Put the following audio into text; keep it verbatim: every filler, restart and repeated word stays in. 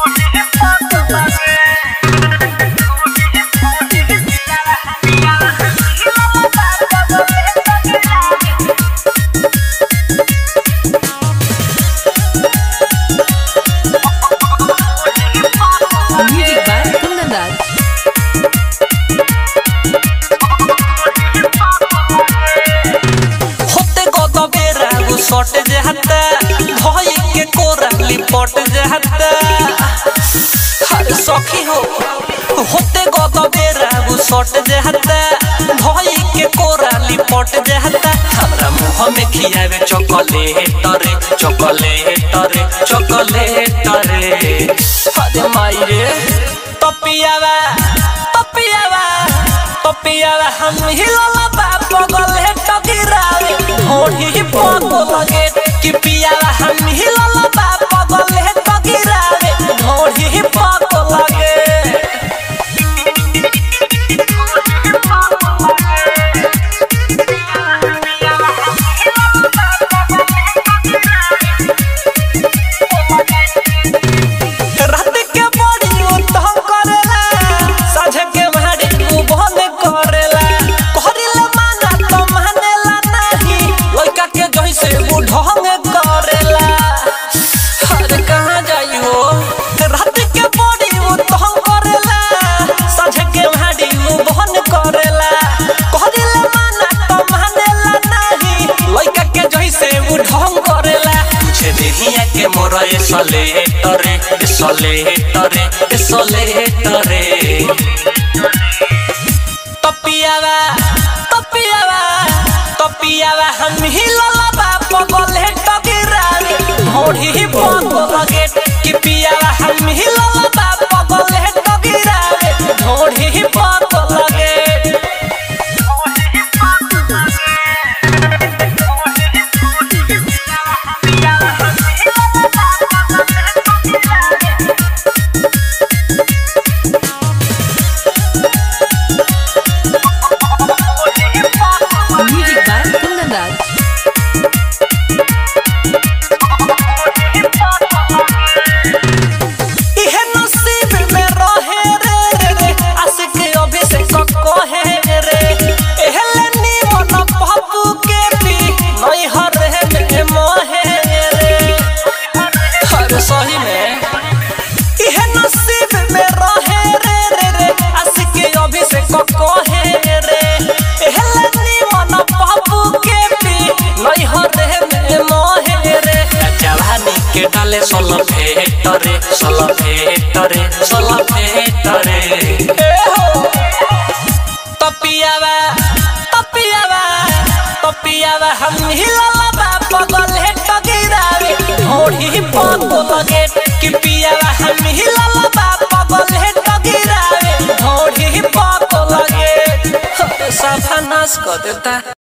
सट जहता भई के कोरली पट जहता हर सखी हो होते गद बेरागु सट जहता भई के कोरली पट जहता हमरा मुंह में खियावे चॉकलेट रे चॉकलेट रे चॉकलेट रे हद माई रे तपियावा तपियावा तपियावा हम हिलला बाप गले टगिरावे होड़ी पग लगे कि पियावा हम हिलला बाप गले टगिरावे होड़ी पग लगे रात के बड़ी उठम करेला साझे के भाड़ी तू बहन करेला कहरिला माना तो मानेला नहीं लइका के जइसे बुढ़ंग करेला अरे कहां जाई हो रात के बड़ी उठम करेला साझे के भाड़ी तू बहन करेला कहरिला माना तो मानेला नहीं लइका के जइसे बुढ़ंग करेला तुझे देहिया के मोर सले तरे सले तरे सले तरे तपियावा तपियावा तपियावा हम हिलला बाप गले टगिरावे होड़ी पग लगे कि पियावा हम हिलला बाप गले टगिरावे होड़ी पग लगे सही में इहे नसीब में रहे रे रे रे आशिक अभिषेक कहे रे एहलनी मन बाबू के पी नहीं हरे में मोहे रे जवानी के डाले सलफेट रे सलफेट रे सलफेट रे ए हो तपियावा तपियावा तपियावा हम हिलला बाप गले टगिरावे होड़ी पग लगे कि पियावा हम हिलला बाप गले टगिरावे होड़ी पग लगे साफा नाश कर देता।